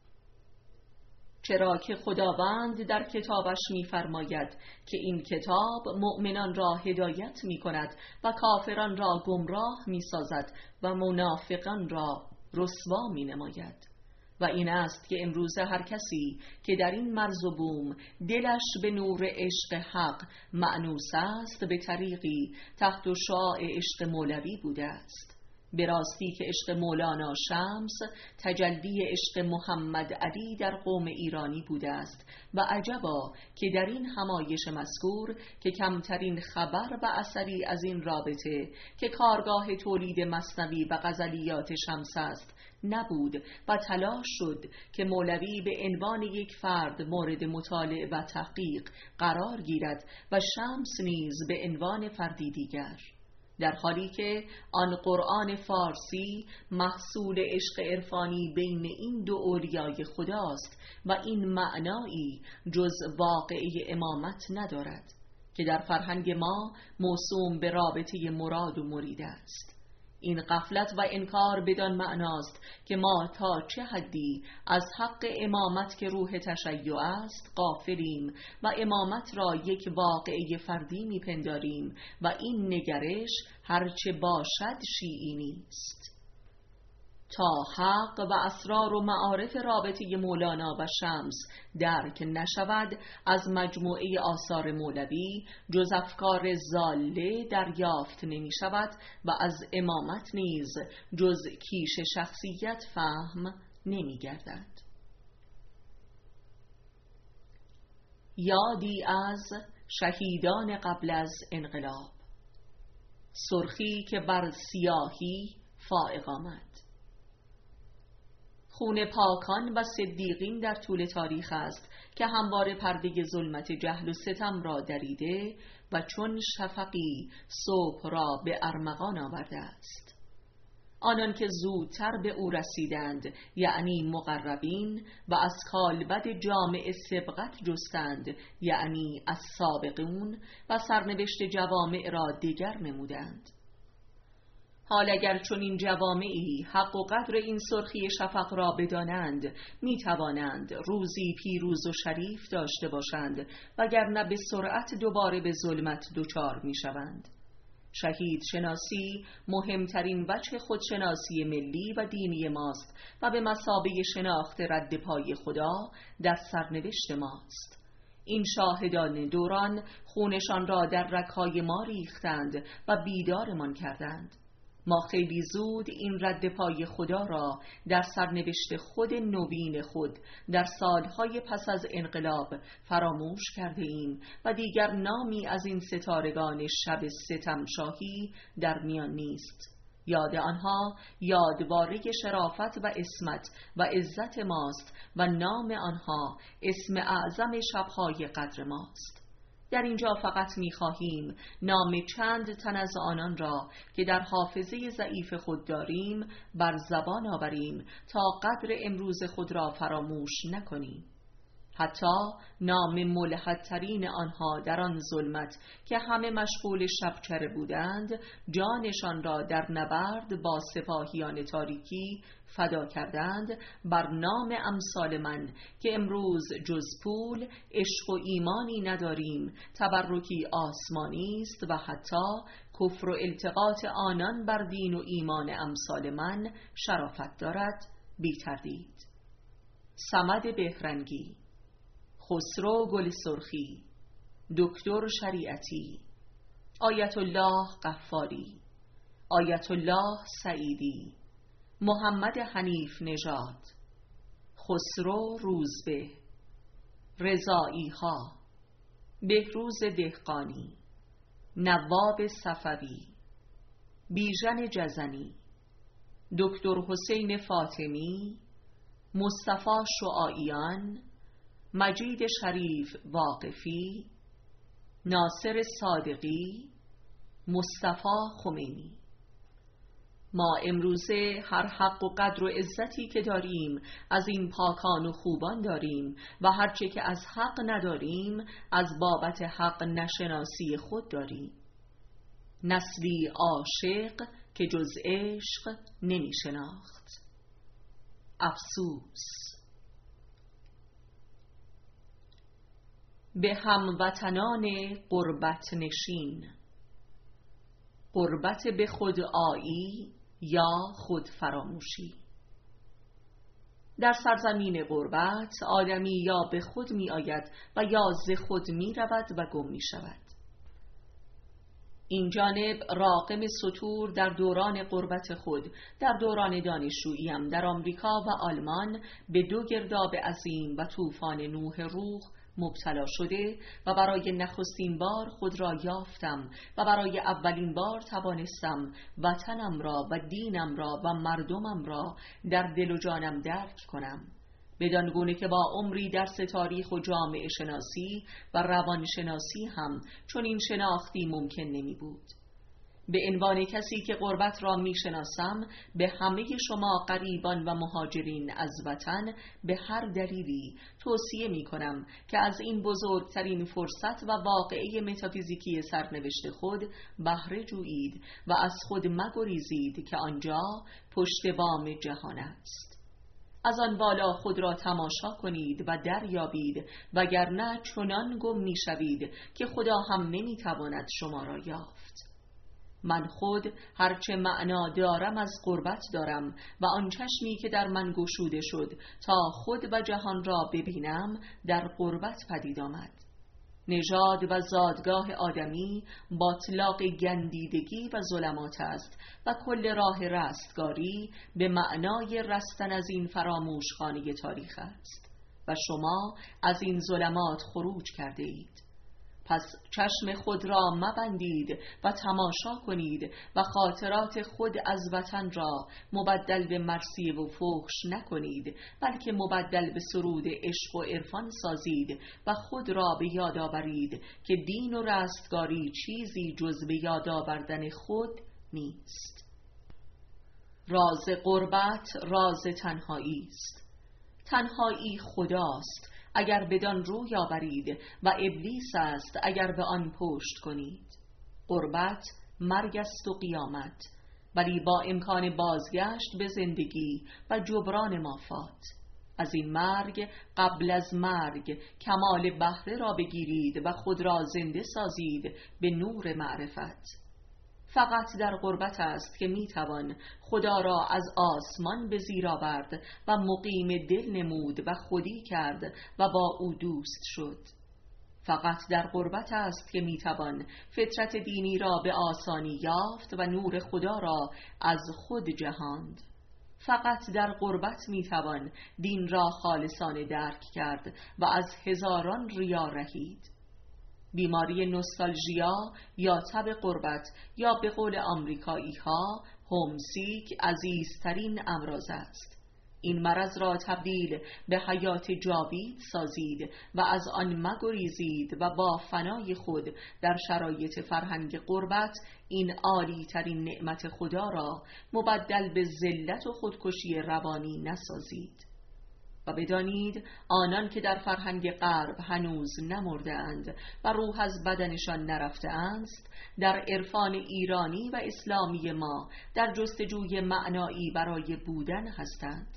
چرا که خداوند در کتابش می‌فرماید که این کتاب مؤمنان را هدایت می‌کند و کافران را گمراه می‌سازد و منافقان را رسوا می‌نماید. و این است که امروزه هر کسی که در این مرز و بوم دلش به نور عشق حق مأنوس است به طریقی تحت شعاع عشق مولوی بوده است. به راستی که عشق مولانا شمس تجلی عشق محمد علی در قوم ایرانی بوده است و عجبا که در این همایش مذکور که کمترین خبر و اثری از این رابطه که کارگاه تولید مثنوی و غزلیات شمس است نبود و تلاش شد که مولوی به عنوان یک فرد مورد مطالعه و تحقیق قرار گیرد و شمس نیز به عنوان فردی دیگر. در حالی که آن قرآن فارسی محصول عشق عرفانی بین این دو اولیای خداست و این معنایی جز واقعه امامت ندارد که در فرهنگ ما موسوم به رابطه مراد و مرید است. این غفلت و انکار بدان معناست که ما تا چه حدی از حق امامت که روح تشیع است غافلیم و امامت را یک واقعه فردی میپنداریم و این نگرش هرچه باشد شیعی نیست. تا حق و اسرار و معارف رابطه مولانا و شمس درک نشود، از مجموعه آثار مولوی جز افکار ضاله دریافت نمی شود و از امامت نیز جز کیش شخصیت فهم نمی گردد. یادی از شهیدان قبل از انقلاب، سرخی که بر سیاهی فائق آمد. خون پاکان و صدیقین در طول تاریخ است که همواره پرده ظلمت جهل و ستم را دریده و چون شفقی صبح را به ارمغان آورده است. آنان که زودتر به او رسیدند، یعنی مقربین، و از کالبد جامع سبقت جستند، یعنی از سابقون، و سرنوشت جوامع را دگر نمودند. حال اگر چون این جوامعی حق و قدر این سرخی شفق را بدانند، می توانند روزی پیروز و شریف داشته باشند، وگرنه به سرعت دوباره به ظلمت دچار می شوند. شهید شناسی مهمترین وجه خودشناسی ملی و دینی ماست و به مثابه شناخت رد پای خدا در سرنوشت ماست. این شاهدان دوران خونشان را در رگ‌های ما ریختند و بیدارمان کردند. ما خیلی زود این رد پای خدا را در سرنوشت خود نوین خود در سالهای پس از انقلاب فراموش کرده ایم و دیگر نامی از این ستارگان شب ستم شاهی در میان نیست. یاد آنها یادواره شرافت و عصمت و عزت ماست و نام آنها اسم اعظم شبهای قدر ماست. در اینجا فقط می‌خواهیم نام چند تن از آنان را که در حافظه ضعیف خود داریم بر زبان آوریم تا قدر امروز خود را فراموش نکنیم. حتی نام ملحدترین آنها در آن ظلمت که همه مشغول شبچره بودند، جانشان را در نبرد با سپاهیان تاریکی فدا کردند، بر نام امثال من که امروز جز پول، عشق و ایمانی نداریم، تبرکی آسمانی است و حتی کفر و التقاط آنان بر دین و ایمان امثال من شرافت دارد. بی تردید. صمد بهرنگی، خسرو گل سرخی، دکتر شریعتی، آیت الله غفاری، آیت الله سعیدی، محمد حنیف نژاد، خسرو روزبه، رضایی ها، بهروز دهقانی، نواب صفوی، بیژن جزنی، دکتر حسین فاطمی، مصطفی شعائیان، مجید شریف واقفی، ناصر صادقی، مصطفی خمینی. ما امروزه هر حق و قدر و عزتی که داریم از این پاکان و خوبان داریم و هرچه که از حق نداریم از بابت حق نشناسی خود داریم. نسلی عاشق که جز عشق نمی شناخت. افسوس. به هموطنان غربت نشین، غربت به خود آیی یا خود فراموشی. در سرزمین غربت آدمی یا به خود می آید و یا ز خود می رود و گم می شود. این جانب راقم سطور در دوران غربت خود، در دوران دانشجوییم در آمریکا و آلمان، به دو گرداب عظیم و طوفان نوح روح مبتلا شده و برای نخستین بار خود را یافتم و برای اولین بار توانستم وطنم را و دینم را و مردمم را در دل و جانم درک کنم، بدان گونه که با عمری درس تاریخ و جامعه شناسی و روان شناسی هم چون این شناختی ممکن نمی بود. به عنوان کسی که غربت را میشناسم به همه شما غریبان و مهاجرین از وطن به هر دلیلی توصیه می کنم که از این بزرگترین فرصت و واقعه متافیزیکی سرنوشت خود بهره جویید و از خود مگریزید که آنجا پشت بام جهان است. از آن بالا خود را تماشا کنید و دریابید، وگرنه چنان گم می شوید که خدا هم نمی تواند شما را یافت. من خود هرچه معنا دارم از غربت دارم و آن چشمی که در من گشوده شد تا خود و جهان را ببینم در غربت پدید آمد. نژاد و زادگاه آدمی باطلاق گندیدگی و ظلمات است و کل راه رستگاری به معنای رستن از این فراموش خانه تاریخ است و شما از این ظلمات خروج کرده اید. پس چشم خود را مبندید و تماشا کنید و خاطرات خود از وطن را مبدل به مرثیه و فحش نکنید، بلکه مبدل به سرود عشق و عرفان سازید و خود را به یاد آورید که دین و رستگاری چیزی جز به یاد آوردن خود نیست. راز غربت راز تنهایی است. تنهایی خداست اگر بدان روی آورید و ابلیس است اگر به آن پشت کنید. غربت مرگ است و قیامت، ولی با امکان بازگشت به زندگی و جبران مافات. از این مرگ قبل از مرگ کمال بهره را بگیرید و خود را زنده سازید به نور معرفت. فقط در غربت است که میتوان خدا را از آسمان به زیر آورد و مقیم دل نمود و خودی کرد و با او دوست شد. فقط در غربت است که میتوان فطرت دینی را به آسانی یافت و نور خدا را از خود جهاند. فقط در غربت میتوان دین را خالصانه درک کرد و از هزاران ریا رهید. بیماری نوستالژیا یا تب غربت یا به قول آمریکایی ها هومسیک عزیزترین امراض است. این مرض را تبدیل به حیات جاوید سازید و از آن مگریزید و با فنای خود در شرایط فرهنگ غربت این عالی ترین نعمت خدا را مبدل به ذلت و خودکشی روانی نسازید. و بدانید آنان که در فرهنگ غرب هنوز نمرده اند و روح از بدنشان نرفته است، در عرفان ایرانی و اسلامی ما در جستجوی معنایی برای بودن هستند.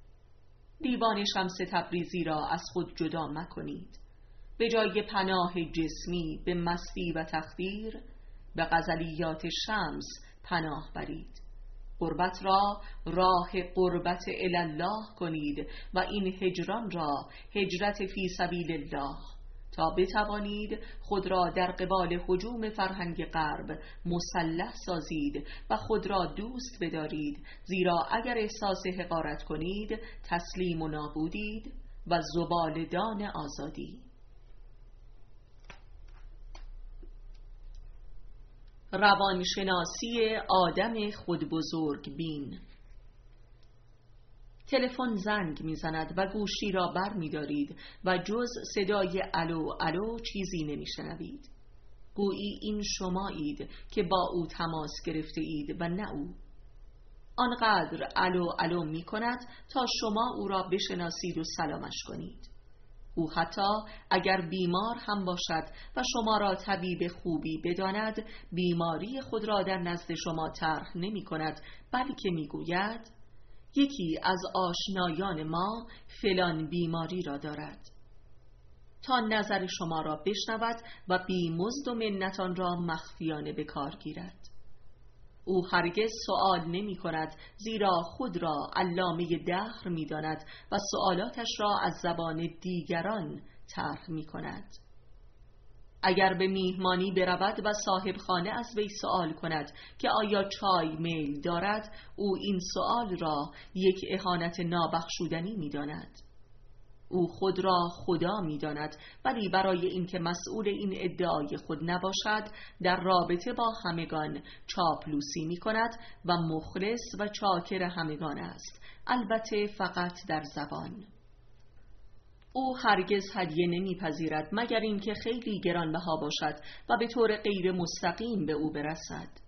دیوان شمس تبریزی را از خود جدا مکنید. به جای پناه جسمی به مستی و تخدیر به غزلیات شمس پناه برید. غربت را راه قربت الله کنید و این هجران را هجرت فی سبیل الله، تا بتوانید خود را در قبال هجوم فرهنگ غرب مسلح سازید و خود را دوست بدارید، زیرا اگر احساس حقارت کنید تسلیم و نابودید و زبالدان آزادی. روانشناسی آدم خودبزرگ بین. تلفن زنگ میزند و گوشی را بر می‌دارید و جز صدای الو الو چیزی نمیشنوید. گویی این شمایید که با او تماس گرفته اید و نه او. آنقدر الو الو می کند تا شما او را بشناسید و سلامش کنید. او حتی اگر بیمار هم باشد و شما را طبیب خوبی بداند، بیماری خود را در نزد شما طرح نمی کند، بلکه می گوید یکی از آشنایان ما فلان بیماری را دارد، تا نظر شما را بشنود و بی مزد و منتان را مخفیانه به کار گیرد. او هرگز سؤال نمی کند، زیرا خود را علامه دهر می داند و سؤالاتش را از زبان دیگران طرح می کند. اگر به میهمانی برود و صاحب خانه از وی سؤال کند که آیا چای میل دارد، او این سؤال را یک اهانت نابخشودنی می داند. او خود را خدا می داند، ولی برای اینکه مسئول این ادعای خود نباشد در رابطه با همگان چاپلوسی می کند و مخلص و چاکر همگان است، البته فقط در زبان. او هرگز هدیه نمیپذیرد مگر اینکه خیلی گرانبها باشد و به طور غیر مستقیم به او برسد.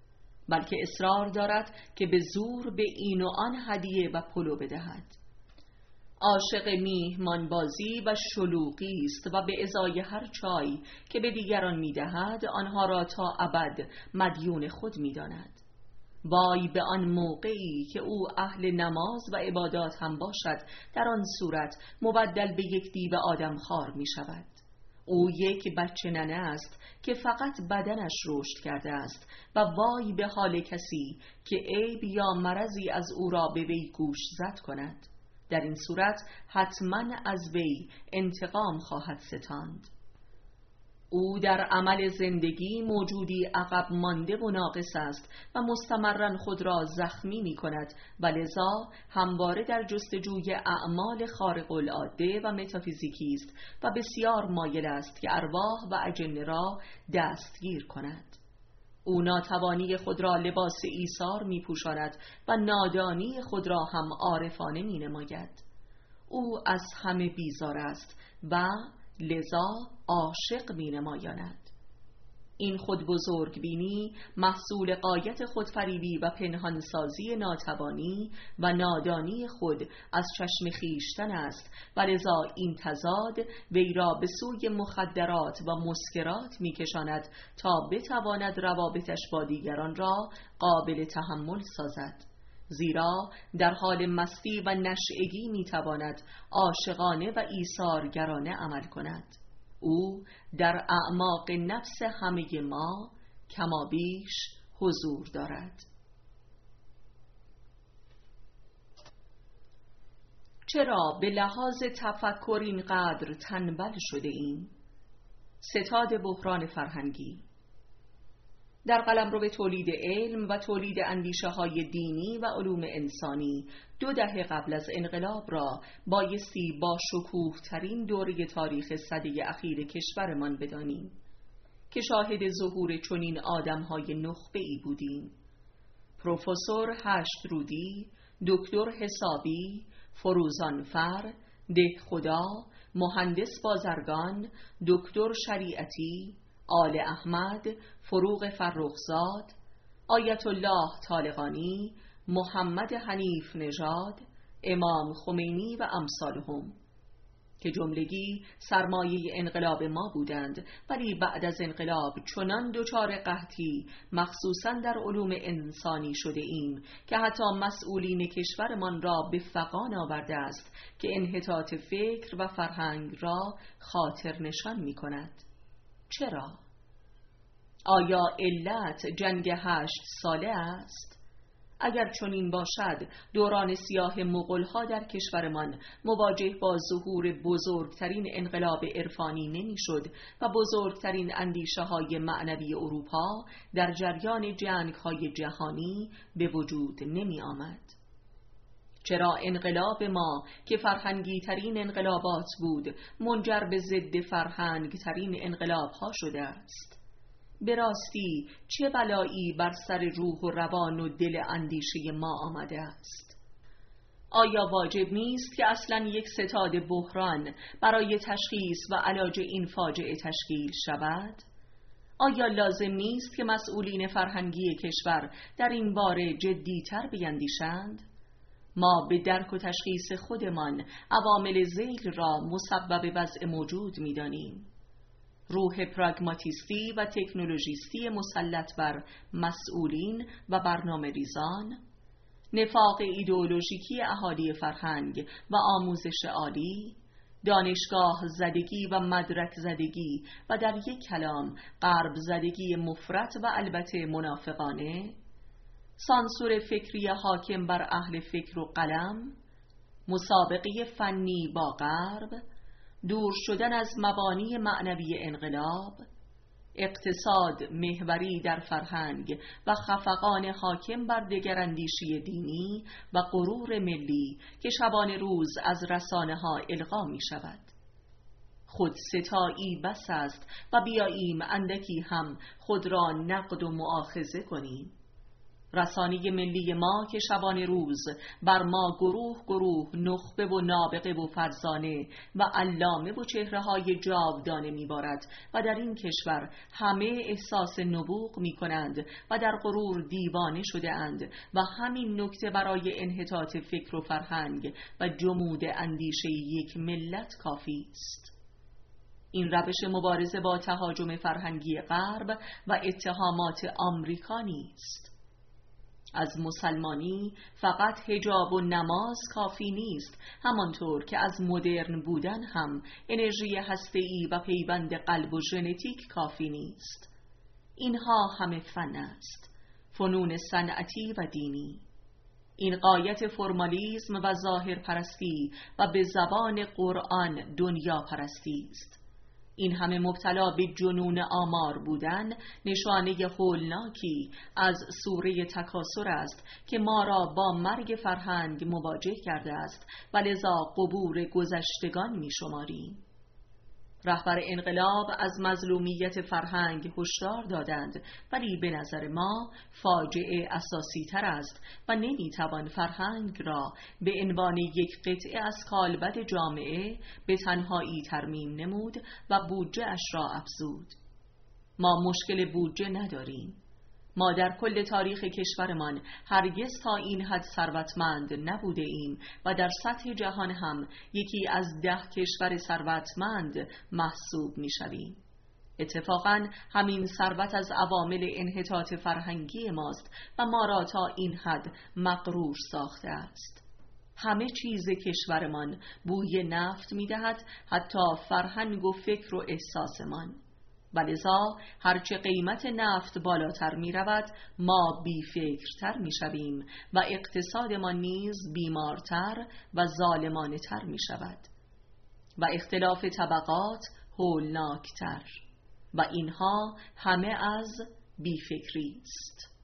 بلکه اصرار دارد که به زور به این و آن هدیه و پلو بدهد. عاشق میهمانبازی و شلوغی است و به ازای هر چای که به دیگران می‌دهد آنها را تا ابد مدیون خود می‌داند. وای به آن موقعی که او اهل نماز و عبادات هم باشد، در آن صورت مبدل به یک دیو آدمخوار می‌شود. او یک بچه ننه است که فقط بدنش رشد کرده است و وای به حال کسی که عیب یا مرضی از او را به وی گوش زد کند. در این صورت حتما از وی انتقام خواهد ستاند. او در عمل زندگی موجودی عقب مانده و ناقص است و مستمراً خود را زخمی می کند و لذا همواره در جستجوی اعمال خارق العاده و متافیزیکی است و بسیار مایل است که ارواح و اجنه را دستگیر کند. او ناتوانی خود را لباس ایثار می پوشاند و نادانی خود را هم عارفانه می نماید. او از همه بیزار است و لذا عاشق می نمایاند. این خود بزرگ بینی محصول غایت خودفریبی و پنهانسازی ناتوانی و نادانی خود از چشم خیشتن است و لذا این تضاد وی را به سوی مخدرات و مسکرات می کشاند تا بتواند روابطش با دیگران را قابل تحمل سازد. زیرا در حال مستی و نشئگی می تواند عاشقانه و ایثارگرانه عمل کند. او در اعماق نفس همه ما کمابیش حضور دارد. چرا به لحاظ تفکر اینقدر تنبل شده ایم؟ ستاد بحران فرهنگی. در قلمرو تولید علم و تولید اندیشه های دینی و علوم انسانی دو دهه قبل از انقلاب را بایستی با شکوه ترین دوره تاریخ سده اخیر کشورمان بدانیم که شاهد ظهور چنین آدم های نخبه‌ای بودیم. پروفسور هشت رودی، دکتر حسابی، فروزانفر، دهخدا، مهندس بازرگان، دکتر شریعتی، آل احمد، فروغ فرخزاد، آیت الله طالقانی، محمد حنیف نژاد، امام خمینی و امثالهم که جملگی سرمایه انقلاب ما بودند، ولی بعد از انقلاب چنان دچار قحطی مخصوصاً در علوم انسانی شده ایم که حتی مسئولین کشورمان را به فغان آورده است که انحطاط فکر و فرهنگ را خاطر نشان می کند. چرا؟ آیا علت جنگ هشت ساله است؟ اگر چنین باشد دوران سیاه مغول‌ها در کشورمان مواجه با ظهور بزرگترین انقلاب عرفانی نمی‌شد و بزرگترین اندیشه‌های معنوی اروپا در جریان جنگ‌های جهانی به وجود نمی‌آمد. چرا انقلاب ما که فرهنگی ترین انقلابات بود منجر به ضد فرهنگ ترین انقلاب ها شده است؟ به راستی چه بلایی بر سر روح و روان و دل اندیشه ما آمده است؟ آیا واجب نیست که اصلاً یک ستاد بحران برای تشخیص و علاج این فاجعه تشکیل شود؟ آیا لازم نیست که مسئولین فرهنگی کشور در این باره جدی‌تر بیندیشند؟ ما به درک و تشخیص خودمان عوامل ذیل را مسبب وضع موجود می‌دانیم. روح پراگماتیستی و تکنولوژیستی مسلط بر مسئولین و برنامه ریزان، نفاق ایدئولوژیکی اهالی فرهنگ و آموزش عالی، دانشگاه زدگی و مدرک زدگی و در یک کلام غرب زدگی مفرط و البته منافقانه، سانسور فکری حاکم بر اهل فکر و قلم، مسابقه فنی با غرب، دور شدن از مبانی معنوی انقلاب، اقتصاد محوری در فرهنگ و خفقان حاکم بر دگراندیشی دینی و غرور ملی که شبانه روز از رسانه ها القا می شود. خود ستایی بس است و بیاییم اندکی هم خود را نقد و مؤاخذه کنیم. رسانه ملی ما که شبانه روز بر ما گروه گروه نخبه و نابغه و فرزانه و علامه و چهره های جاودانه میبارد و در این کشور همه احساس نبوغ میکنند و در غرور دیوانه شده اند و همین نکته برای انحطاط فکر و فرهنگ و جمود اندیشه یک ملت کافی است. این روش مبارزه با تهاجم فرهنگی غرب و اتهامات آمریکا نیست. از مسلمانی فقط حجاب و نماز کافی نیست، همانطور که از مدرن بودن هم انرژی هسته‌ای و پیوند قلب و ژنتیک کافی نیست. اینها همه فن است، فنون صنعتی و دینی. این غایت فرمالیزم و ظاهر پرستی و به زبان قرآن دنیا پرستی است. این همه مبتلا به جنون آمار بودن نشانه هولناکی از سوره تکاثر است که ما را با مرگ فرهنگ مواجه کرده است و لذا قبور گذشتگان می شماریم. رهبر انقلاب از مظلومیت فرهنگ هشدار دادند، ولی به نظر ما فاجعه اساسی تر است و نمیتوان فرهنگ را به عنوان یک قطعه از کالبد جامعه به تنهایی ترمیم نمود و بودجه اش را افزود. ما مشکل بودجه نداریم. ما در کل تاریخ کشورمان هرگز تا این حد ثروتمند نبوده ایم و در سطح جهان هم یکی از ده کشور ثروتمند محسوب می شویم. اتفاقاً همین ثروت از عوامل انحطاط فرهنگی ماست و ما را تا این حد مغرور ساخته است. همه چیز کشورمان بوی نفت می دهد، حتی فرهنگ و فکر و احساسمان. ولذا هرچه قیمت نفت بالاتر می رود ما بی فکرتر می شویم و اقتصادمان نیز بیمارتر و ظالمانه تر می شود و اختلاف طبقات هولناکتر، و اینها همه از بی فکری است.